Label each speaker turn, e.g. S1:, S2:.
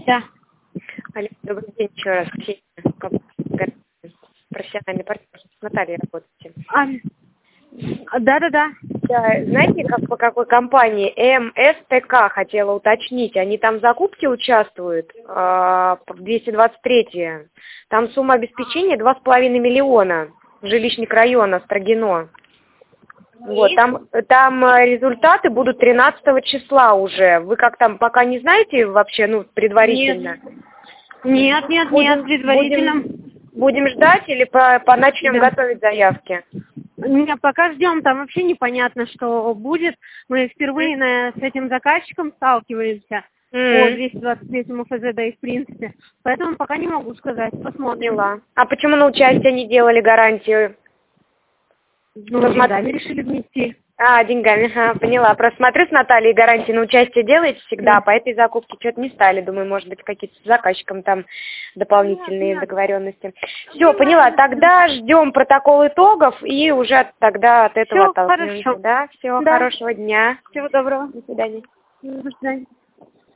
S1: Да.
S2: Алло, добрый день еще раз. Профессиональный партнер с Натальей работаете.
S1: Да.
S2: Да, знаете, по какой компании? МСТК хотела уточнить. Они там в закупке участвуют, 223-е. Там сумма обеспечения 2,5 миллиона. Жилищник района, Строгино. Вот, там результаты будут 13 числа уже. Вы как там пока не знаете вообще, предварительно?
S1: Нет, предварительно.
S2: Будем ждать или начнем готовить заявки?
S1: Нет, пока ждем, там вообще непонятно, что будет. Мы впервые с этим заказчиком сталкиваемся по 223-му ФЗ, и в принципе. Поэтому пока не могу сказать, посмотрим.
S2: Поняла. А почему на участие не делали гарантию?
S1: Деньгами решили внести.
S2: Деньгами, поняла. Просто смотрю с Натальей, гарантии на участие делаете всегда, по этой закупке что-то не стали. Думаю, может быть, какие-то с заказчиком там дополнительные договоренности. Все, поняла. Тогда ждем протокол итогов и уже тогда от этого отталкиваемся.
S1: Хорошо.
S2: Да, всего хорошего дня.
S1: Всего доброго.
S2: До свидания.
S1: До свидания.